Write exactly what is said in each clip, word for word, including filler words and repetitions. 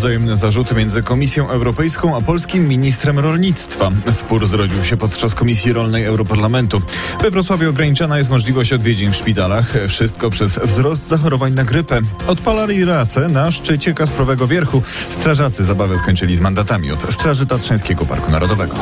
Wzajemne zarzuty między Komisją Europejską a polskim ministrem rolnictwa. Spór zrodził się podczas Komisji Rolnej Europarlamentu. We Wrocławiu ograniczona jest możliwość odwiedzin w szpitalach. Wszystko przez wzrost zachorowań na grypę. Odpalali racę na szczycie Kasprowego Wierchu. Strażacy zabawę skończyli z mandatami od Straży Tatrzańskiego Parku Narodowego.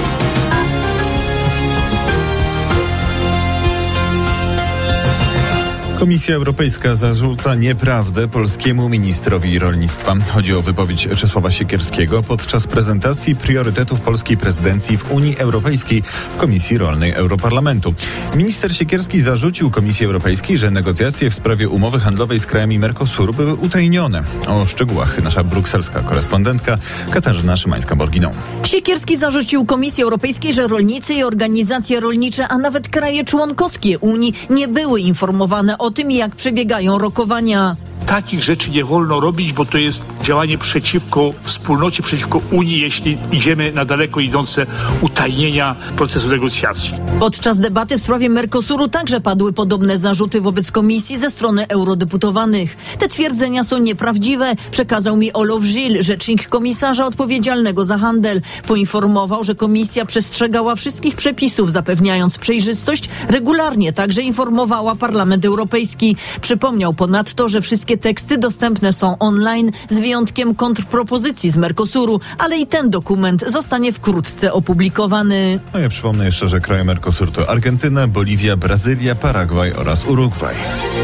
Komisja Europejska zarzuca nieprawdę polskiemu ministrowi rolnictwa. Chodzi o wypowiedź Czesława Siekierskiego podczas prezentacji priorytetów polskiej prezydencji w Unii Europejskiej w Komisji Rolnej Europarlamentu. Minister Siekierski zarzucił Komisji Europejskiej, że negocjacje w sprawie umowy handlowej z krajami Mercosuru były utajnione. O szczegółach nasza brukselska korespondentka Katarzyna Szymańska-Borginą. Siekierski zarzucił Komisji Europejskiej, że rolnicy i organizacje rolnicze, a nawet kraje członkowskie Unii nie były informowane o tym, jak przebiegają rokowania. Takich rzeczy nie wolno robić, bo to jest działanie przeciwko wspólnocie, przeciwko Unii, jeśli idziemy na daleko idące utajnienia procesu negocjacji. Podczas debaty w sprawie Mercosuru także padły podobne zarzuty wobec Komisji ze strony eurodeputowanych. Te twierdzenia są nieprawdziwe, przekazał mi Olof Gil, rzecznik komisarza odpowiedzialnego za handel. Poinformował, że Komisja przestrzegała wszystkich przepisów, zapewniając przejrzystość, regularnie także informowała Parlament Europejski. Przypomniał ponadto, że wszystkie teksty dostępne są online z wyjątkiem kontrpropozycji z Mercosuru, ale i ten dokument zostanie wkrótce opublikowany. No ja przypomnę jeszcze, że kraje Mercosur to Argentyna, Boliwia, Brazylia, Paragwaj oraz Urugwaj.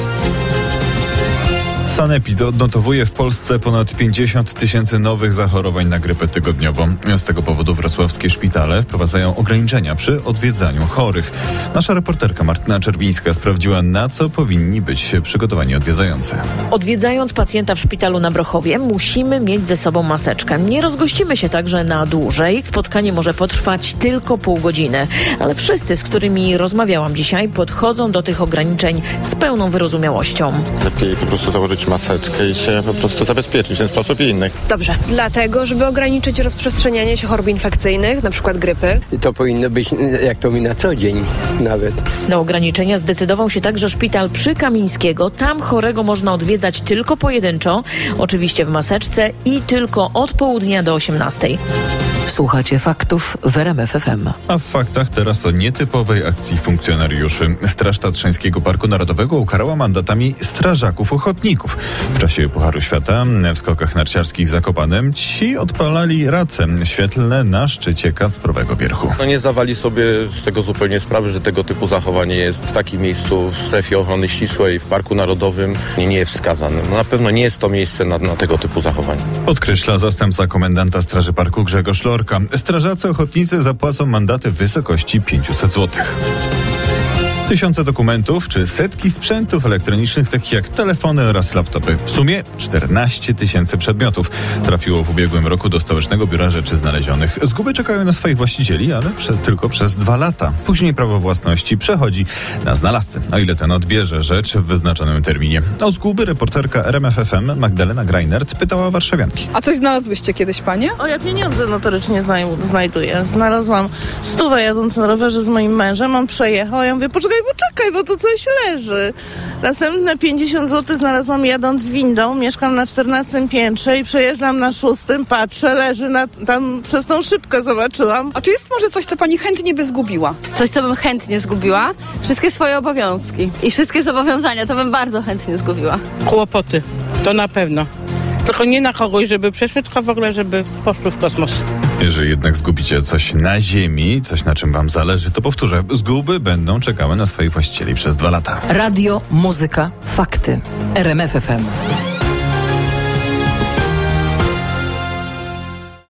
Sanepid odnotowuje w Polsce ponad pięćdziesiąt tysięcy nowych zachorowań na grypę tygodniowo. Z tego powodu wrocławskie szpitale wprowadzają ograniczenia przy odwiedzaniu chorych. Nasza reporterka Martyna Czerwińska sprawdziła, na co powinni być przygotowani odwiedzający. Odwiedzając pacjenta w szpitalu na Brochowie, musimy mieć ze sobą maseczkę. Nie rozgościmy się także na dłużej. Spotkanie może potrwać tylko pół godziny. Ale wszyscy, z którymi rozmawiałam dzisiaj, podchodzą do tych ograniczeń z pełną wyrozumiałością. Lepiej po prostu założyć maseczkę i się po prostu zabezpieczyć w ten sposób i innych. Dobrze, dlatego, żeby ograniczyć rozprzestrzenianie się chorób infekcyjnych, na przykład grypy. To powinno być, jak to mi na co dzień nawet. Na ograniczenia zdecydował się także szpital przy Kamińskiego. Tam chorego można odwiedzać tylko pojedynczo, oczywiście w maseczce i tylko od południa do osiemnastej. Słuchacie faktów w R M F F M. A w faktach teraz o nietypowej akcji funkcjonariuszy. Straż Tatrzańskiego Parku Narodowego ukarała mandatami strażaków ochotników. W czasie Pucharu Świata w skokach narciarskich w Zakopanem ci odpalali race świetlne na szczycie Kacprowego Wierchu. No nie zdawali sobie z tego zupełnie sprawy, że tego typu zachowanie jest w takim miejscu, w strefie ochrony ścisłej, w Parku Narodowym, nie, nie jest wskazane. No na pewno nie jest to miejsce na, na tego typu zachowanie. Podkreśla zastępca komendanta Straży Parku Grzegorz Lorka. Strażacy ochotnicy zapłacą mandaty w wysokości pięćset złotych. Tysiące dokumentów czy setki sprzętów elektronicznych, takich jak telefony oraz laptopy. W sumie czternaście tysięcy przedmiotów trafiło w ubiegłym roku do Stołecznego Biura Rzeczy Znalezionych. Zguby czekają na swoich właścicieli, ale prze, tylko przez dwa lata. Później prawo własności przechodzi na znalazcę, o ile ten odbierze rzecz w wyznaczonym terminie. O zguby reporterka R M F F M Magdalena Greinert pytała warszawianki. A coś znalazłyście kiedyś, panie? O, ja pieniądze notorycznie znaj- znajduję. Znalazłam stówę jadąc na rowerze z moim mężem, on przejechał, ja mówię, poczekaj, poczekaj, bo tu coś leży. Następne pięćdziesiąt złotych znalazłam jadąc windą, mieszkam na czternastym piętrze i przejeżdżam na szóstym, patrzę, leży na, tam przez tą szybkę zobaczyłam. A czy jest może coś, co pani chętnie by zgubiła? Coś, co bym chętnie zgubiła? Wszystkie swoje obowiązki i wszystkie zobowiązania, to bym bardzo chętnie zgubiła. Kłopoty, to na pewno. Tylko nie na kogoś, żeby przeszły, tylko w ogóle, żeby poszły w kosmos. Jeżeli jednak zgubicie coś na ziemi, coś na czym wam zależy, to powtórzę, zguby będą czekały na swoich właścicieli przez dwa lata. Radio, muzyka, fakty. R M F F M.